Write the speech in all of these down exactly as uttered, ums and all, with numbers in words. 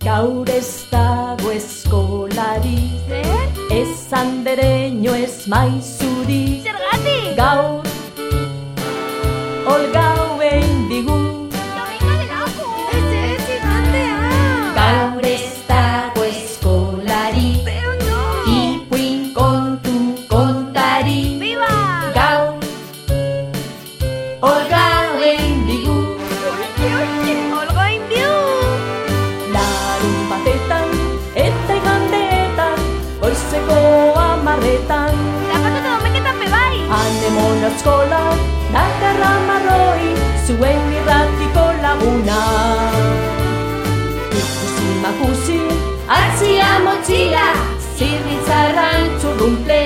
Gaur ez dago eskolari, ez andereño ez maizuri. Zergatik? Gaur, olgauen digu. Domingo de lago. Ez ez, igandea. Gaur ez dago eskolari, Pero no. ipuin kontu kontari. Viva. Gaur, olgauen digu. Oike, oike, olgoin biu. Larun batetan eta igandeetan, goizeko amarretan. Zapatu eta domeketan bebai. Anemon eskola, dakarra marroi, zuen irratiko laguna. Ikusi makusi, atzia motxila, zirritzarran txurrumple.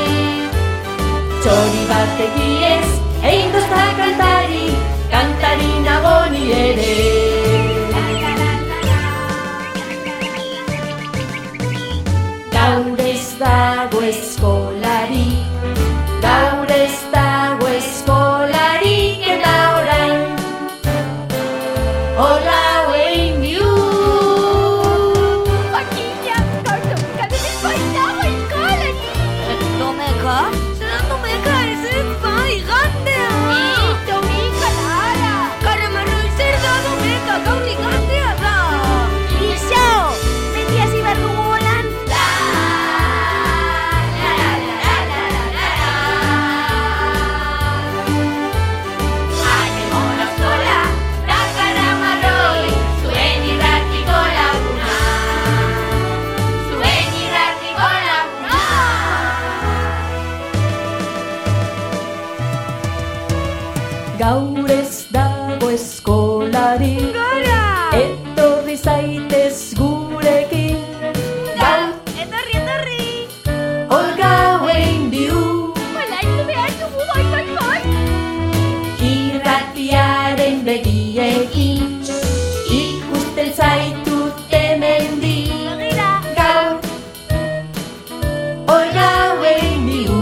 Txori bat egiez, egin dozta kantari, kantari nagoni ere. Gaur ez dago eskolari, gaur ez dago eskolarik eta orain olauen biu. Paquilla, gaur domekatan ez baitago eskolari. Domeka? Zeran domeka ez ez bai, igandea. Ni, domeka lara. Karamarroi zer da domeka, gaur igandea da. Ixo, beti hasi behar dugu holan. Anemon eskola, dakarra marroi, zuen irratiko laguna. Zuen irratiko laguna. Gaur ez dago eskolari, Gara! etorri zaitez gurekin. Gaur Etorri, etorri! olgauen biu, Olaindu behar dugu, bai, bai, bai! irratiaren begiekin, ikusten zaitut hemendik. Begira! Gaur olgauen biu.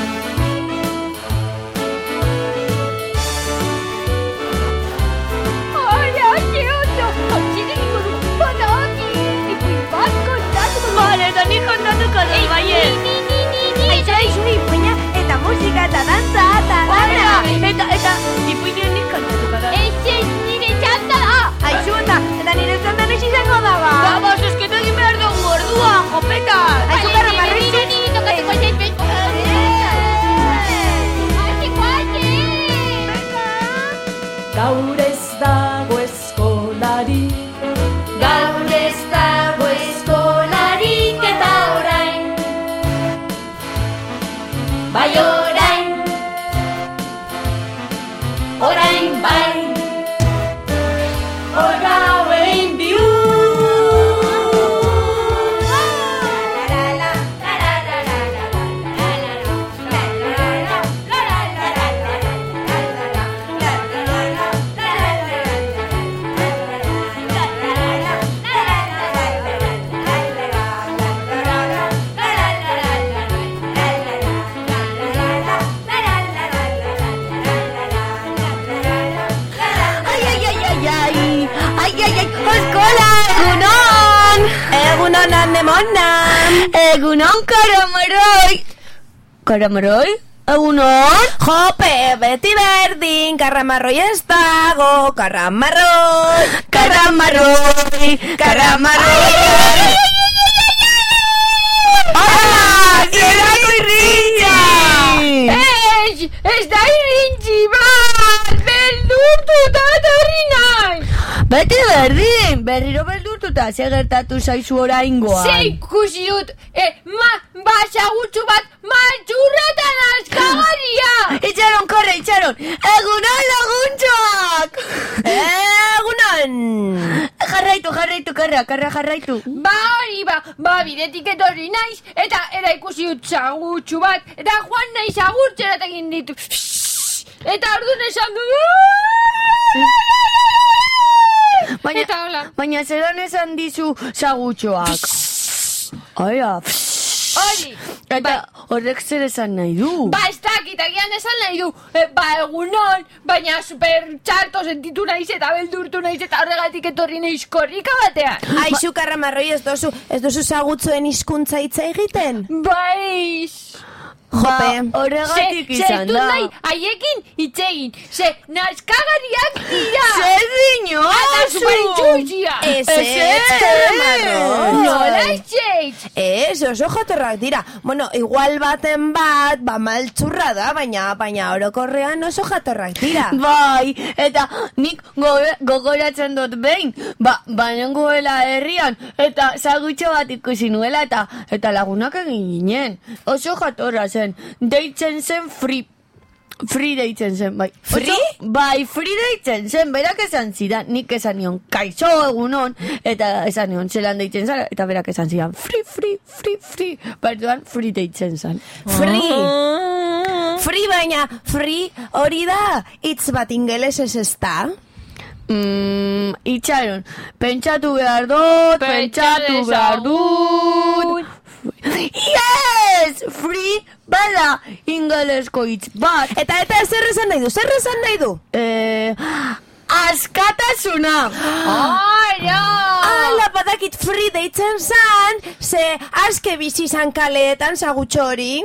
Ai, ai, ondo! Hautzin egingo du, badaki! Ipuin bat kontatuko du! Bale, eta nik kontatuko du, baiet! Ni, ni, ni, ni! Aizu, aizu, ipuina, eta musika, eta dantza, eta lana! Eta, eta, ipuina nik kontatuko da! Ez, ez, nire txanda da! Aizu, eta, eta nire txanda nix izango da, ba! Ba, ba, zuzketu egin behar dugu ordua, jopeta! Aizu, gara, marritxu! Ni, ni, ni, tokatuko ez, ez, Gaur ez dago eskolari, gaur ez dago eskolarik eta orain. Bai orain, orain bai, olgauen biu. Egunon! Egunon, anemonan! Egunon, karamaroi! Karamaroi? Egunon? Jope, beti berdin, karamaroi ez dago, karamaroi! Karamaroi! Karamaroi! Hola! Zerako irrintza! Ez! Ez da irrintzi bat! Beldurtuta etorri naiz! Beti berdin, berriro beldurtuta, ze gertatu zaizu oraingoan. Ze ikusi dut, e, ma, basagutxu bat, matxurretan askagaria! Itxaron, korre, itxaron! Egunon laguntxoak! Egunon! Jarraitu, jarraitu, karra, karra jarraitu. Ba hori, ba, ba bidetik etorri naiz, eta era ikusi dut sagutxu bat, eta joan naiz agurtzerat egin ditu. Eta orduan esan du... Baina, baina zelan esan dizu sagutxoak? Aia, Hori. Eta horrek zer esan nahi du? Ba, ez dakit, agian esan nahi du. E, ba, egunon, baina super txarto sentitu naiz eta beldurtu naiz eta horregatik etorri naiz korrika batean. Aixu, Karramarroi, ez dozu, ez dozu zagutzuen hizkuntza hitza egiten? Baiz. Jope. Horregatik izan da. Zertu nahi, haiekin itzegin. Ze, naskagariak dira. Zer dino, Eta superintxuzia. Ez, ez, Karramarroi. Nola itxeit. Ez, oso jatorrak dira. Bueno, igual baten bat, ba maltzurra da, baina baina orokorrean oso jatorrak dira. Bai, eta nik goge- gogoratzen dut behin, ba, banengoela herrian, eta zagutxo bat ikusi nuela, eta eta lagunak egin ginen. Oso jatorra zen, deitzen zen free. Free deitzen zen, bai. Free? Oso, bai, free deitzen zen, berak esan zidan, nik esan nion kaixo egunon, eta esan nion zelan deitzen zen, eta berak esan zidan free, free, free, free. Bertuan, free deitzen zen. Free. Free baina, free hori da, hitz bat ingelesez ez da? Mm, itxaron, pentsatu behar dut, pentsatu behar dut. Yes! Free bada ingelesko hitz bat. Eta eta zer esan nahi du, zer esan nahi du? Eh, askatasuna. Ora! Ala, badakit free deitzen zan, ze aske bizi zan kaleetan zagutxo hori.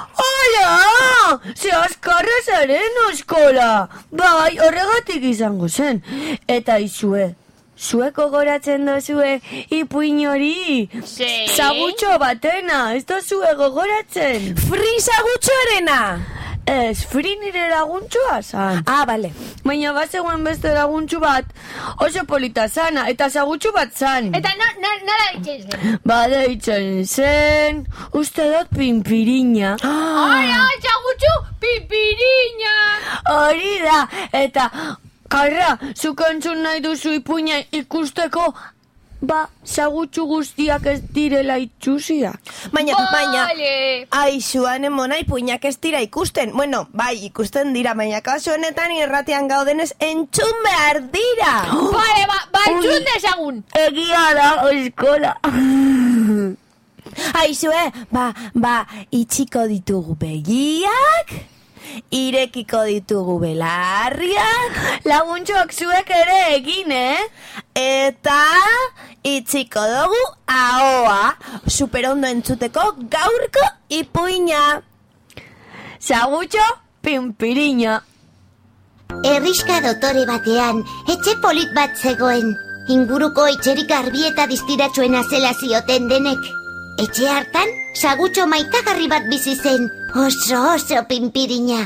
Hola! Ze askarra zaren oskola. Bai, horregatik izango zen. Eta izue, zuek gogoratzen dozue ipuin hori. Sí. Zagutxo batena, ez dozue gogoratzen. Free zagutxoarena. Ez, free nire laguntxoa zan. Ah, bale. Baina bazegoen beste laguntxu bat, oso polita zana, eta zagutxu bat zan. Eta no, no, nola itxez. Badeitzen zen, uste dut pimpirina. Ora, txagutxu, pipiriña. Hori da, eta karra, zuk entzun nahi duzu ipuina ikusteko, ba, zagutxu guztiak ez direla itxusiak. Baina, baina, Vale. aixuan emona ipuinak ez dira ikusten. Bueno, bai, ikusten dira, baina kasu honetan irratian gaudenez entzun behar dira. Vale, ba, ba, entzun dezagun. Egia da, oskola. Aizue, ba, ba, itxiko ditugu begiak, irekiko ditugu belarriak, Laguntxoak zuek ere egin, eh? eta itxiko dugu ahoa, superondo entzuteko gaurko ipuina. Zagutxo, pimpirina. Herrixka dotore batean, etxe polit bat zegoen. Inguruko etxerik garbi eta distiratsuena zela zioten denek. Etxe hartan, sagutxo maitagarri bat bizi zen. Oso oso pimpirina.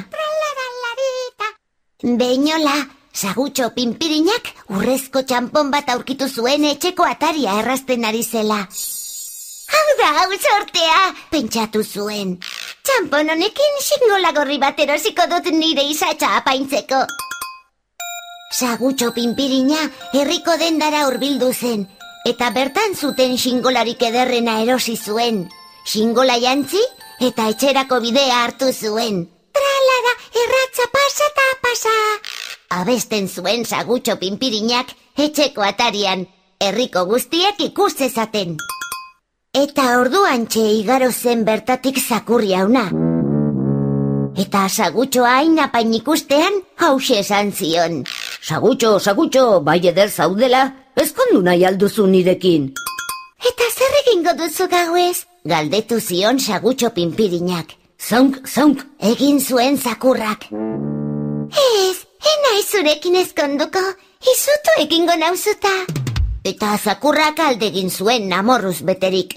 Beinola, sagutxo pimpirinak urrezko txampon bat aurkitu zuen etxeko ataria errazten ari zela. Hau da, hau sortea, pentsatu zuen. Txampon honekin xingola gorri bat erosiko dut nire isatxa apaintzeko. Sagutxo pimpirina herriko dendara hurbildu zen, eta bertan zuten xingolarik ederrena erosi zuen. Xingola jantzi eta etxerako bidea hartu zuen. Tralara, erratza pasa eta pasa. Abesten zuen sagutxo pimpirinak etxeko atarian, herriko guztiek ikus zezaten. Eta orduantxe igaro zen bertatik zakurri hauna. Eta sagutxoa hain apain ikustean hause esan zion. Sagutxo, sagutxo, bai eder zaudela, ezkondu nahi alduzu nirekin. Eta zer egingo duzu gauez? Galdetu zion sagutxo pimpirinak. Zaunk, zaunk. Egin zuen zakurrak. Ez, enai zurekin ezkonduko, izutu egingo nauzuta. Eta zakurrak aldegin zuen namorruz beterik.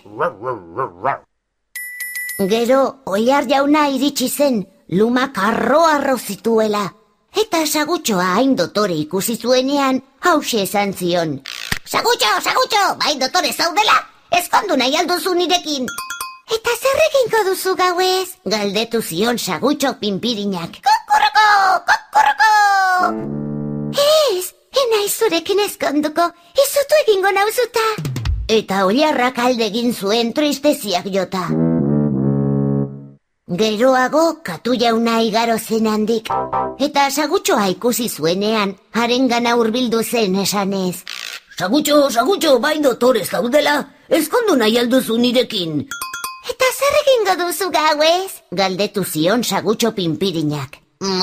Gero, oilar jauna iritsi zen, lumak arro-arro zituela. Eta sagutxoa hain dotore ikusi zuenean, hause esan zion. Sagutxo, sagutxo, bai dotore zaudela, ezkondu nahi alduzu nirekin. Eta zer egingo duzu gauez? Galdetu zion sagutxo pimpirinak. Kokoroko, kokoroko! Ez, enai zurekin ezkonduko, izutu egingo nauzuta. Eta oilarrak aldegin zuen tristeziak jota. Geroago katu jauna igaro zen handik, eta sagutxoa ikusi zuenean, harengana hurbildu zen esanez. Sagutxo, sagutxo, bai dotore zaudela, ezkondu nahi alduzu nirekin. Eta zer egingo duzu gauez? Galdetu zion Sagutxo Pinpirinak.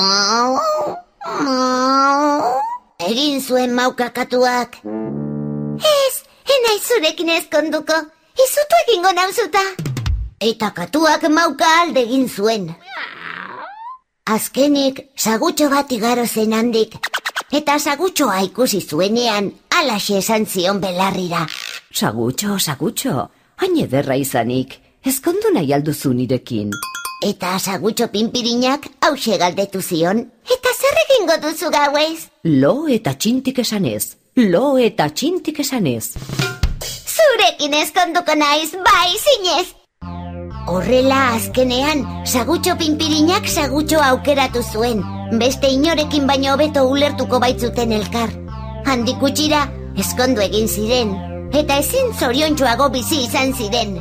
Egin zuen maukakatuak. Ez, enai zurekin ezkonduko, izutu egingo nauzuta. Eta katuak mauka alde egin zuen. Azkenik, Sagutxo bat igaro zen handik. Eta Sagutxoa ikusi zuenean, alaxe esan zion belarrira. Sagutxo, Sagutxo, hain ederra izanik, ezkondu nahi alduzu nirekin. Eta Sagutxo Pinpirinak hause galdetu zion. Eta zer egingo duzu gauez? Lo eta txintik esanez, lo eta txintik esanez. Zurekin ezkonduko naiz, bai zinez. Horrela azkenean, Sagutxo Pinpirinak Sagutxo aukeratu zuen. Beste inorekin baino hobeto ulertuko baitzuten elkar. Handik gutxira, ezkondu egin ziren. Eta ezin zoriontsuago bizi izan ziren.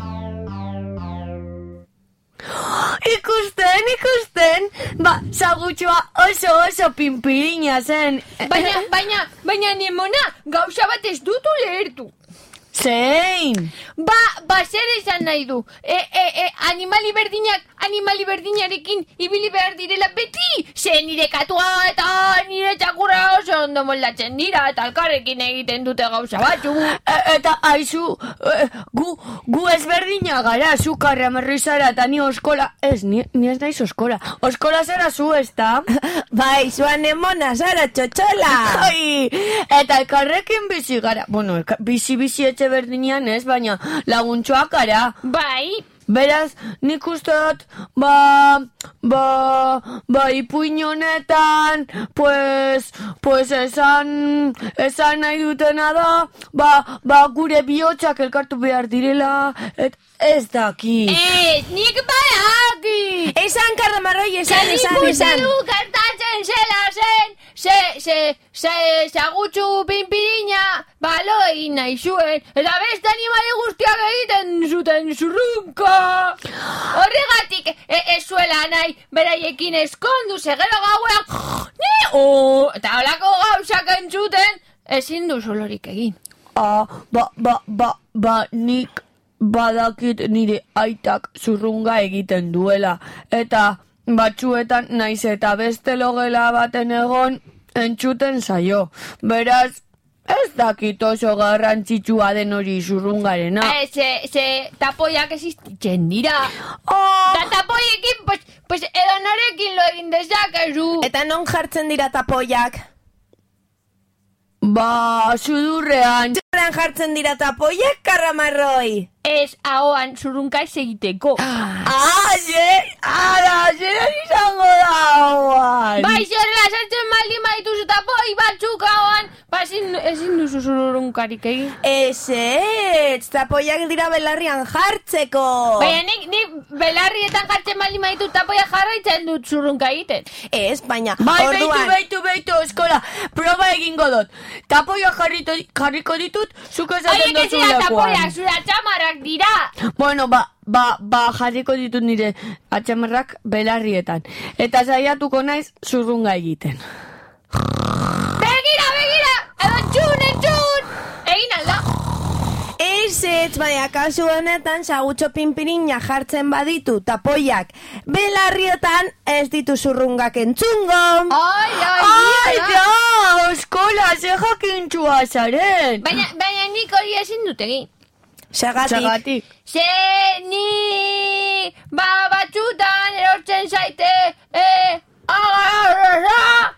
Ikusten, ikusten, ba, Sagutxoa oso oso Pinpirina zen. Baina, baina, baina Nemona, gauza bat ez dut ulertu. Zein? Ba, ba, zer esan nahi du. E, e, e, animali berdinak, animali berdinarekin ibili behar direla beti. Ze nire katua eta nire txakurra oso ondo moldatzen dira eta alkarrekin egiten dute gauza batzu. E, eta aizu, e, gu, gu ezberdina gara, zu Karramarroi zara eta ni oskola. Ez, ni, ni ez naiz oskola. Oskola zara zu, ez da? Bai, zuan Nemona zara txotxola. Ai, eta elkarrekin bizi gara. Bueno, bizi-bizi etxe berdinean ez, baina laguntxoak gara. Bai. Beraz, nik uste dut, ba, ba, ba, ipuin honetan, pues, pues esan, esan nahi dutena da, ba, ba, gure bihotzak elkartu behar direla, et ez daki. Ez, nik badaki. Esan, Karramarroi, esan, esan, esan. Nik uste du gertatzen zela zen, ze, ze, ze, Sagutxo Pinpirina, balo egin nahi zuen, eta beste animali guztiak egiten zuten zurrunka. Horregatik e, ez zuela nahi beraiekin eskondu segero gauean ni, oh, eta holako gauzak entzuten ezin du solorik egin. Ah, ba, ba, ba, ba, nik badakit nire aitak zurrunga egiten duela, eta batzuetan naiz eta beste logela baten egon entzuten zaio. Beraz, ez dakit oso garrantzitsua den hori zurrungarena. Eh, ze, ze tapoiak existitzen dira. Oh! Da tapoiekin, pues, pues edo norekin lo egin dezakezu. Eta non jartzen dira tapoiak? Ba, sudurrean. Zerran jartzen dira tapoiak, Karramarroi? Ez ahoan zurrunka ez egiteko. Ah, zer, ara, zer izango da ahoan. Bai, zerra, sartzen maldi maituzu tapoi batzuk ahoan, ba, ezin, ezin duzu zurrunkarik egin. Ez, ez, tapoiak dira belarrian jartzeko. Baina nik, nik belarrietan jartzen maldi maitu tapoia jarraitzen dut zurrunka egiten. Ez, baina, Bai, beitu, orduan. beitu, beitu, eskola, proba egingo dut. Tapoia jarrito, jarriko ditut, zuk esaten Oie, que duzu zira tapoia, lekuan. zura txamarrak dira. Bueno, ba, ba, ba, jarriko ditut nire atxamarrak belarrietan. Eta saiatuko naiz zurrunga egiten. Begira, begira, edo txun, etxun. Egin alda. Ez, ez, baina kasu honetan Sagutxo Pinpirina jartzen baditu tapoiak belarrietan ez ditu zurrungak entzungo. Ai, ai, Ai, ai. da, eskola, ze jakintxua zaren. Baina, baina nik hori ezin dut egin. Zagatik. Zagatik. Ze ni ba batzutan erortzen zaite e, agarra.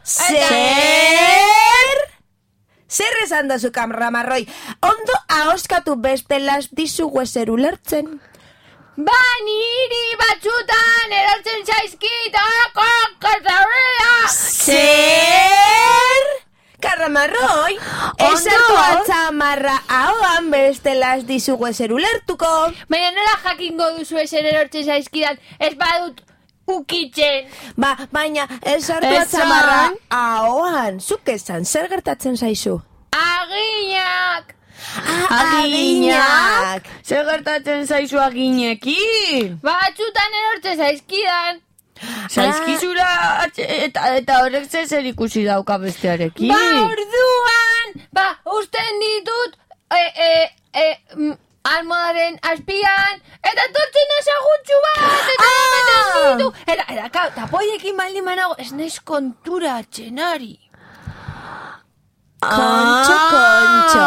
Zer? Zer esan dozu, Karramarroi? Ondo ahoskatu bestelas dizugu ezer ulertzen. Ba niri batzutan erortzen zaizkit agarra. Zer? Karramarroi, esatu Ondo. atzamarra ahoan bestelas dizugu ezer ulertuko. Baina nola jakingo duzu ezer erortzen zaizkidan ez badut ukitzen. Ba, baina esartu Esan. atzamarra ahoan. Zuk esan, zer gertatzen zaizu? Aginak. Aginak. Zer gertatzen zaizu aginekin? Batzutan erortzen zaizkidan. Zaizkizura eta, eta horrek zer ikusi dauka bestearekin. Ba orduan, ba usten ditut e, e, e, mm, almohadaren azpian eta tortzen azagutxu bat, eta ematen ditu. Eta, eta, kau, tapoiekin baldin manago, ez naiz konturatzen ari. Kontxo, kontxo.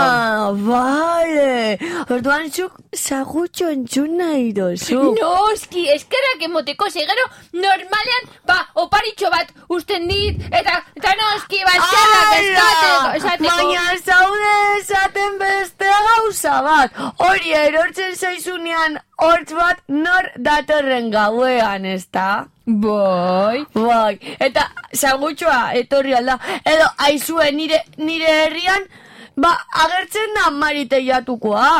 Vale. Orduan zuk zagutxo entzun nahi dozu. Noski, eskerrak emoteko, zegero normalean, ba, oparitxo bat usten dit, eta, eta noski, ba, eskerrak eskateko. Baina zaude esaten beste gauza bat. Hori erortzen zaizunean hortz bat nor datorren gauean, ezta? Bai. Bai, eta zagutxoa etorri alda. Edo, aizue, nire, nire herrian, ba, agertzen da Mariteiatukoa.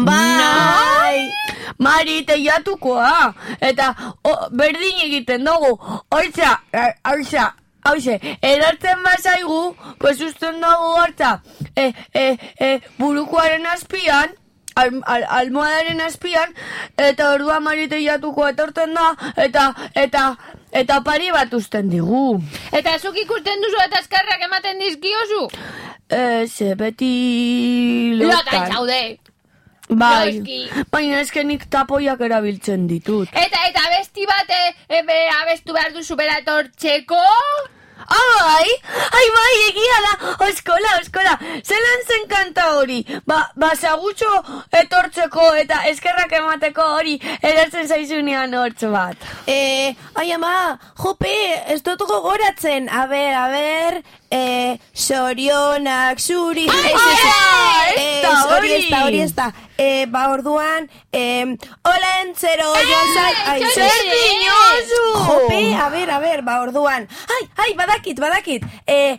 Bai, Mariteiatukoa. Eta, o, berdin egiten dugu. Hortza, hortza, hauze, erartzen bazaigu, pues usten dugu hortza, e, e, e, burukoaren azpian, Al, al, almohadaren azpian, eta ordua Mariteiatuko etorten da, eta, eta, eta pari bat usten digu. Eta zuk ikusten duzu eta eskerrak ematen dizkiozu? Eh, ze beti Lotan lotan. zaude. Bai, Noski. baina eskenik tapoiak erabiltzen ditut. Eta, eta abesti bat, e, e, be, abestu behar duzu bera etortzeko? Ai, ai, bai, egia da, oskola, oskola, zelan zen kanta hori, ba, ba, zagutxo etortzeko eta eskerrak emateko hori eratzen zaizunean hortz bat. Eh, ai ama, jope, ez dut gogoratzen, a ber, a ber, eh, sorionak, zuri... Ai, ez, ez, ai, ez da hori hori. ez da, hori ez da. Eh, ba, orduan, eh, hola entzero, joan zai... Ai, zer dinozu! Jope, a ber, a ber, ba, orduan. Ai, ai, badakit, badakit. Eh,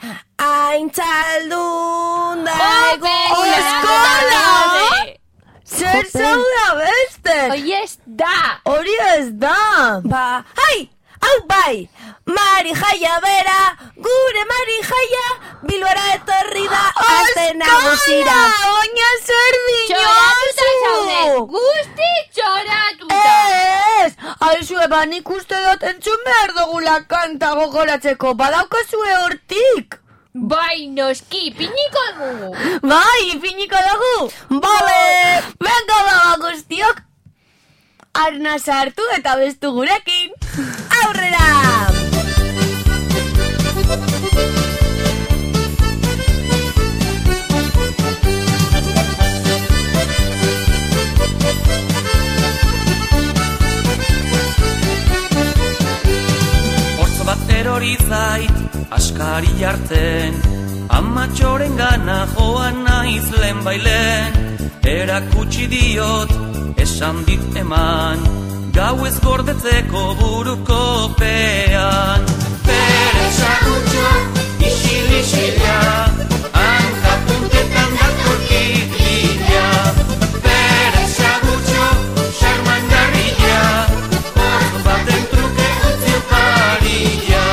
aintzaldun da egun... Oskola! Zer zauda beste? Hori ez da! Hori ez da! Ba, ai, hau bai, Mari Jaia bera, gure Mari Jaia, Bilbora etorri da, aste nagusira. Baina zer Txoratuta zaude, dinozu! guzti txoratuta! Ez! Aizue, ba, nik uste dut entzun behar dugula kanta gogoratzeko, badaukazue hortik! Bai, noski, piniko dugu! Bai, finiko dugu! Bale! Venga, baba guztiok! Arna sartu eta bestu gurekin! Aurrera! Hortz bat erori zait, askari jartzen, amatxoren gana joan naiz lehen bailen, erakutsi diot, esan dit eman, gau ez gordetzeko buruko pean. Bere sagutxo, isil isila, hanka puntetan datorkit bila. Bere sagutxo, xarmangarria, hortz baten truke utzi oparilla.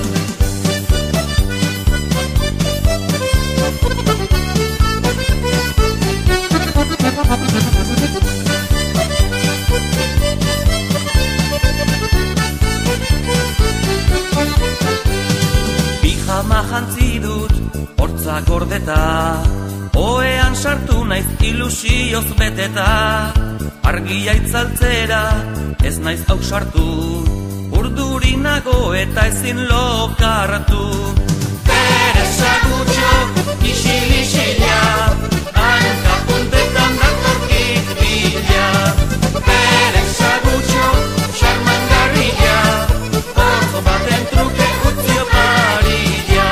Pijama jantzi dut, hortza gordeta, oean sartu naiz ilusioz beteta. Argia itzaltzera, ez naiz hau sartu, urduri nago eta ezin lokartu. Bere sagutxo, isil isila, hanka puntetan datorkit bila. Bere sagutxo, xarmangarria, hortz baten truke utzi oparilla.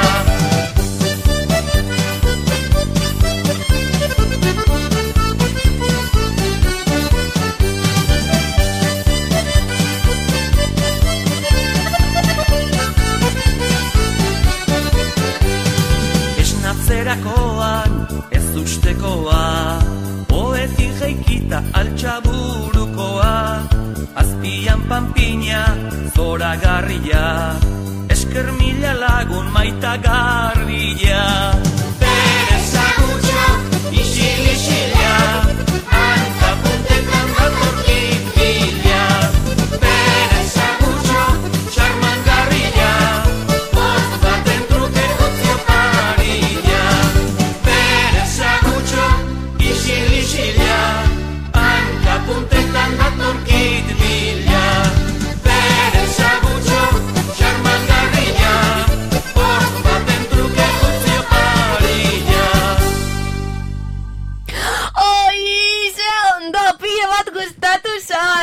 Esnatzerakoan ez ustekoa, poetin jeikita altxaburukoa, azpian panpina zoragarria, esker mila lagun maitagarria. Bere sagutxo, isil isila, hanka puntetan datorkit bila. Bere sagutxo, xarmangarria, hortz baten truke utzi oparilla. Bere sagutxo, isil isila, hanka puntetan datorkit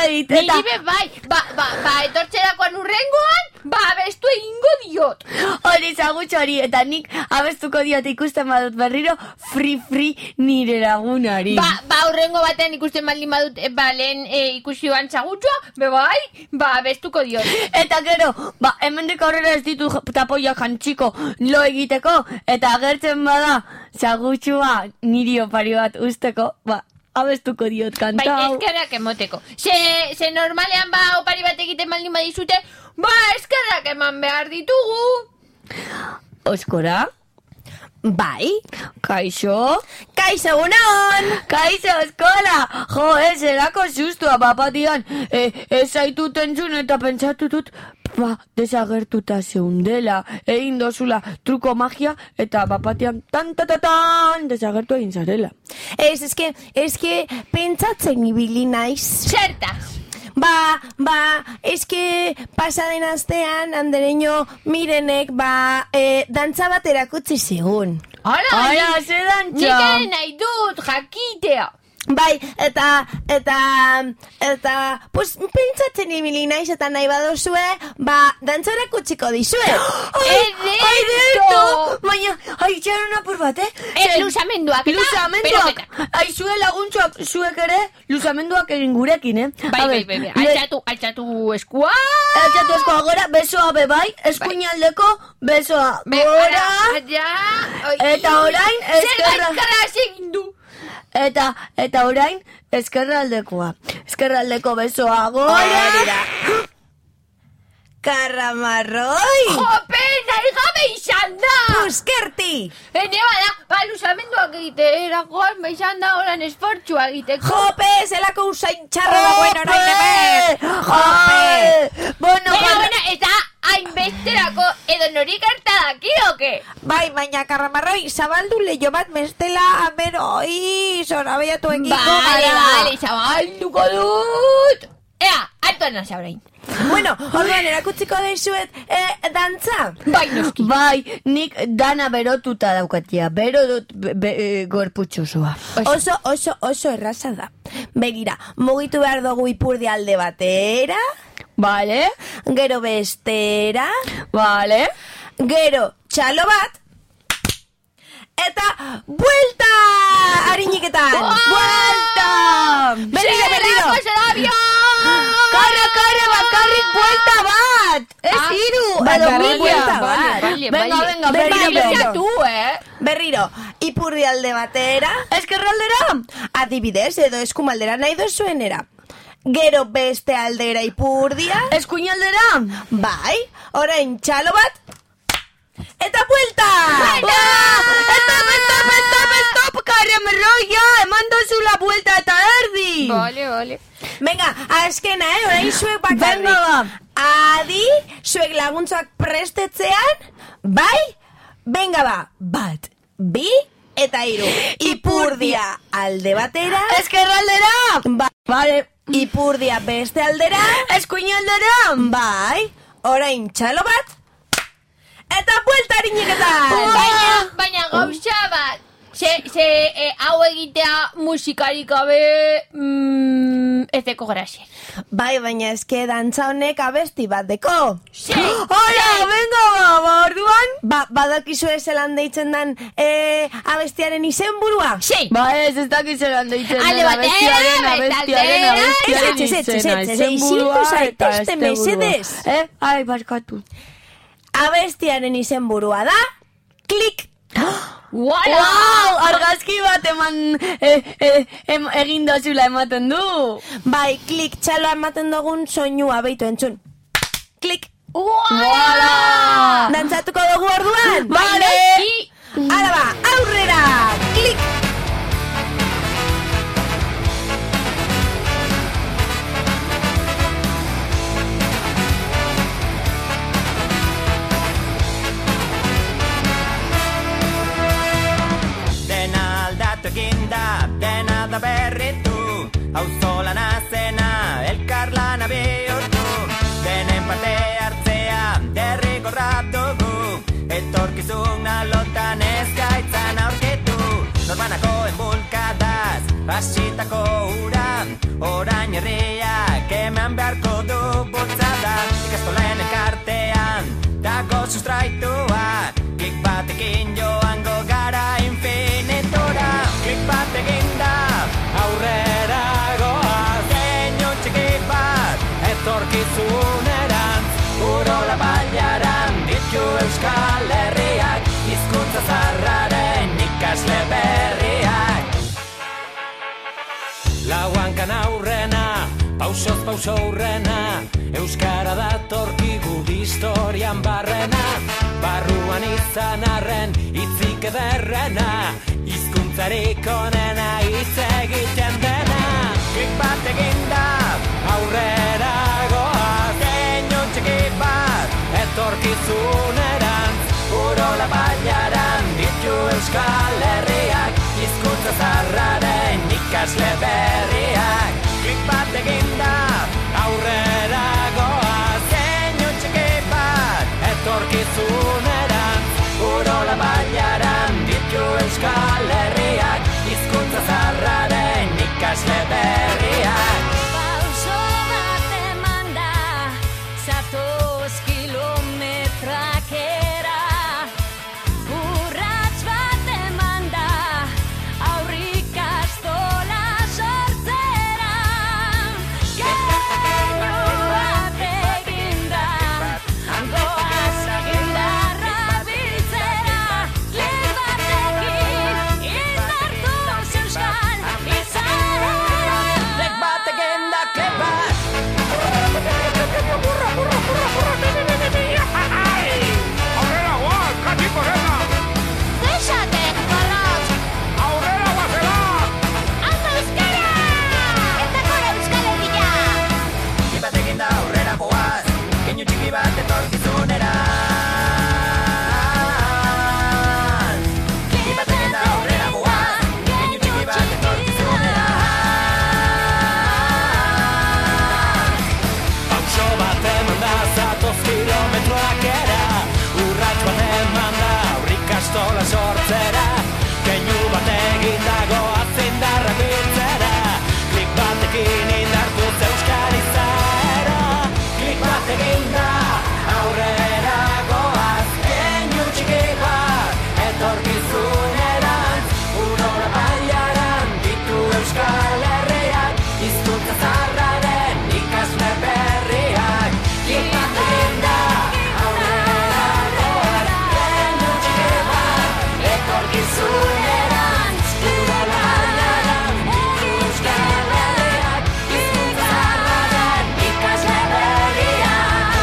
zait. Eta... Niri be bai, ba, ba, ba, etortzerakoan urrengoan, ba, abestu egingo diot. Hori zagutxo hori, eta nik abestuko diot ikusten badut berriro free-free nire lagunari. Ba, ba, urrengo batean ikusten baldin badut, e, ba, lehen e, ikusi ban txagutxoa, be bai, ba, abestuko diot. Eta gero, ba, hemendik aurrera ez ditu tapoia jantziko lo egiteko, eta agertzen bada, zagutxua niri opari bat usteko, ba, abestuko diot kanta. Bai, eskerrak emoteko. Ze, ze normalean ba, opari bat egiten baldin badizute, ba, eskerrak eman behar ditugu. Oskora? Bai. Kaixo? Kaixo, unaon! Kaixo, eskola! Jo, ez, erako sustua, bapatian. E, ez zaitut entzun eta pentsatutut, ba, desagertuta zeundela. Egin dozula truko magia eta bapatian tan-ta-ta-tan desagertu egin zarela. Ez, eske, eske, pentsatzen ibili naiz. Zertaz! Ba, ba, eske pasaden astean andereño Mirenek ba, e, dantza bat erakutsi zigun. Hala, Hala, ze dantza? nik ere nahi dut, jakitea. Bai, eta, eta, eta, pues, pentsatzen ibili naiz eta nahi badozue, ba, dantza erakutsiko dizue. Ederto! Baina, ai, txaron apur bat, eh? Ez luzamenduak eta Luzamenduak! peroketak. Ai, zue laguntzuak, zuek ere, luzamenduak egin gurekin, eh? Bai, A bai, ber, bai, bai, le- altxatu, altxatu eskua. Altxatu eskoa gora, besoa bebai, eskuinaldeko besoa gora, Ja, eta orain eskerra, Zer egin du. eta, eta orain eskerraldekoa. Eskerraldeko besoa gora. Karramarroi! Jope, nahi gabe izan da. Puskerti! Ene bada, ba, luzamenduak egiterakoan, ba izan da horan esfortzua egiteko. Jope, zelako usain txarra dagoen orain hemen! Jope! Bueno, Baina, jarra- baina, eta hainbesterako edo nori gerta daki, oke? Bai, baina karramarroi, zabaldu leio bat mestela, amen, oi, zora behiatu egiko Bale, gara. bale, zabalduko dut. Ea, altuan nasa orain. Bueno, orduan erakutsiko deizuet, eh, dantza? Bai, noski. Bai, nik dana berotuta daukatia, bero dut be, be, e, gorputxu osoa. Oso, oso, oso erraza da. Begira, mugitu behar dugu ipurdi alde batera, Vale, gero bestera, vale. gero txalo bat, eta buelta! Hariniketan! Buelta! Berriro, berriro! Zerako zerabio! Karra, karra, bakarrik buelta bat! Ez Ah, hiru, edo bakarrik mila. buelta Vale, bat. vale, Venga, vale. venga, Venga, berriro, venga. berriro. Tu, eh? Berriro, ipurdi alde batera, Eskerraldera? adibidez, edo eskumaldera nahi dozuenera. Gero beste aldera ipurdia, Eskuinaldera? bai, orain txalo bat, eta buelta! Buelta! Stop, stop, stop, stop, karramarroia! Eman dozu la buelta eta erdi! Vale, vale. Venga, azkena, eh, orain zuek bakarrik. Venga, ba. Adi, zuek laguntzak prestetzean, bai? Venga ba, bat, bi, eta hiru. Ipurdia alde batera, Eskerraldera? bai. Vale. Ipurdia beste aldera, Eskuinaldera? bai. Orain txalo bat, eta buelta hariniketan. Baina, baina gauza bat. Ze, ze, e, hau egitea musikarik gabe, mm, ez deko grazien. Bai, baina eske dantza honek abesti bat deko. Ze, Hola, venga, ba, ba, orduan? Ba, badakizu zelan deitzen dan eh, abestiaren izenburua? ze. Ba ez, ez dakizelan deitzen Alde den batera, abestiaren, beste abestiaren, aldera. abestiaren Ez, ez, ez, ez, izena, ez, ez, izenburua isildu eta zaitezte, asteburua. mesedez. Eh? Ai, barkatu. Abestiaren izenburua da, klik. Wala! Wow, argazki bat eman eh, eh, em, egin dozula ematen du. Bai, klik txaloa ematen dugun soinua beitu entzun. Klik. Wala! Dantzatuko dugu orduan? Vale! Ara ba, aurrera! Klik! Dena aldatu eginda, dena da berritu, auzolan azena, elkarlana bihurtu. Denen parte hartzea, derrigorra dugu, etorkizuna lotan ezkaitzan aurkitu. Norbanakoen bulkadaz, hasitako ura, orain herriak Lauankan aurrena, pausoz pauso aurrena, euskara datorkigu historian barrena, barruan izan arren hitzik ederrena, hizkuntzarik onena hitz egiten dena. Klik bat eginda, aurrera goaz, keinu txiki bat, etorkizunerantz, urola baiaran ditu Euskal Herriak, hizkuntza zarraren ikasle berriak. Klik bat eginda, aurrera goaz, keinu txiki bat, etorkizunerantz, urola baiaran ditu Euskal Herriak, hizkuntza zarraren ikasle berriak. Pauso bat emanda, zatoz kilometrakera, urrats bat emanda, aurrik astola sortzera. Keinu bat eginda, goaz indarra biltzera, klik batekin indartuz euskal izara. Klik bat eginda, klik bat. Aurrera goaz, kati korrena! Deixate, barrat! Aurrera goazela! Aldo euskara! Eta gora Euskal Herria! Klik bat eginda, aurrera goaz, keinu txiki bat etorkizunera. Klik bat eginda, aurrera goaz, keinu txiki bat etorkizunera. Pauso bat emanda, zatoz kilometroak era, urrats bat emanda, aurrik astola sortzera, keinu bat eginda goaz indarra biltzera, klik batekin indartuz euskal izaera. Klik bat eginda, aurrera goaz, keinu txiki bat, etorkizunerantz, urola baiaran ditu Euskal Herriak, hizkuntza zarraren ikasle berriak. Klik bat eginda, aurrera goaz, keinu txiki bat, etorkizunerantz, urola baiaran ditu Euskal Herriak, hizkuntza zarraren ikasle berriak.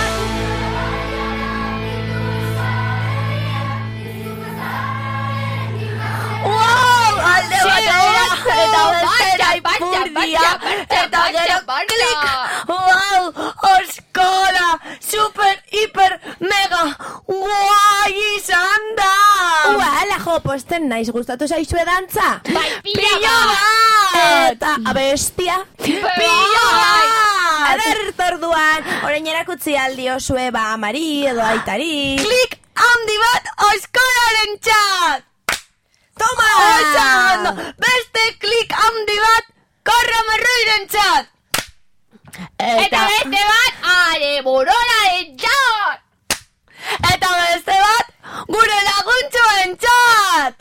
Wow, alde batera, eta bestera Baina, ipurdia, baina, eta baina, gero baina. klik. Wow, oskola, super, hiper, mega, guai izan da. Uala, jo, posten naiz, gustatu zaizue dantza? Bai, pila Pila bat! bat. Eta abestia? Pila bat. Eder, orduan, orain erakutzi aldi osue ba amari edo aitari. Klik handi bat oskolaren txat. Toma! Oso ondo, beste klik handi bat Karramarroiren txat. Eta beste bat, are burolaren txat! Eta beste bat, gure laguntxoen txat!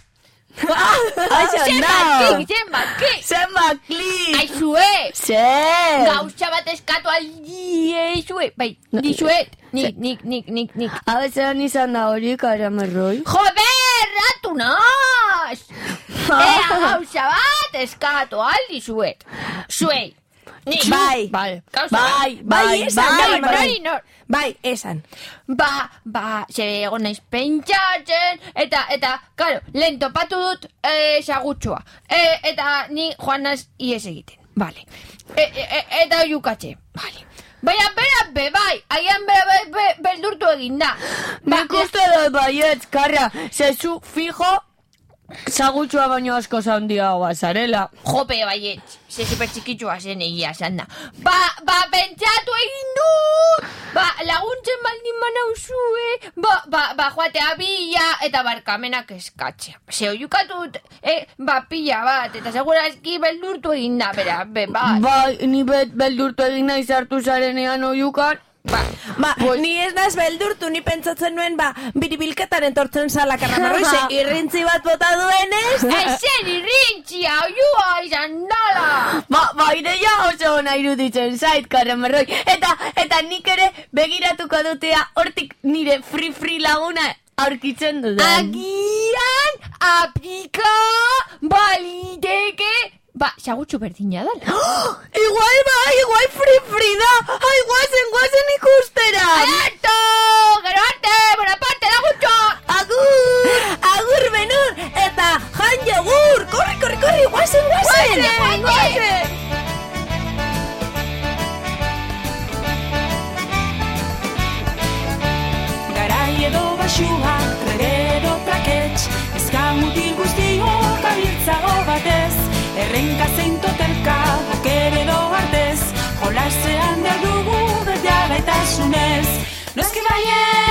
Oso Zenbat ondo! klik, zenbat klik! Zenbat klik! Aizue! Zer! Gauza bat eskatu aldi eizue. Bai, dizuet. Nik, nik, nik, nik, nik. Abezean izan da hori, Karramarroi? Joder, ratu naz! Ea gauza bat eskatu aldi zuet. Zuei. Nik. Bai, Bai, Gauza bai, bai, esan, bai, bai, bai. Nori, nor. Bai, esan. Ba, ba, ze egon naiz pentsatzen, eta, eta, karo, lehen topatu dut e, sagutxoa. E, eta ni joan naz ies egiten. Vale. E, e, e, eta oiukatxe. Vale. Baina, bera, be, bai, agian bera, be, be, beldurtu eginda. Nik uste dut baietz, Karra, zezu fijo sagutxoa baino asko zaundiagoa zarela. Jope, baiet, ze super txikitsua zen egia esan da. Ba, ba, pentsatu egin dut! Ba, laguntzen baldin manauzue, ba, ba, ba, joatea bila eta barkamenak eskatzea. Ze oiukatu dut, eh, ba, pila bat, eta segurazki beldurtu egin da, bera, be, bat. Bai, ni bet beldurtu egin nahi zartu zarenean oiukan. Ba, Ba, ni ez naz beldurtu, ni pentsatzen nuen, ba, biribilketan entortzen zala Karramarroi, ze irrintzi bat bota duenez. ezen irrintxia, oiua izan dala! Ba, ba, ideia oso ona iruditzen zait, Karramarroi. Eta, eta nik ere begiratuko dutea hortik nire free-free laguna aurkitzen dudan. Agian, apika, baliteke, Ba, sagutxo berdina dala. Oh, igual bai, igual fri-fri da. Ai, guazen, guazen ikustera. Alerto! Gero arte, bonaparte, lagutxo! Agur! Agur benur! Eta jan jogur! Korri, korri, korri! Guazen, guazen! Guazen, guazen! Garai edo basua, regero trakets, ezkamutil guztiok gabiltzago batez, errenka zein totelka, boker edo artez, jolasean behar dugu bete alaitasunez. Noski baiet!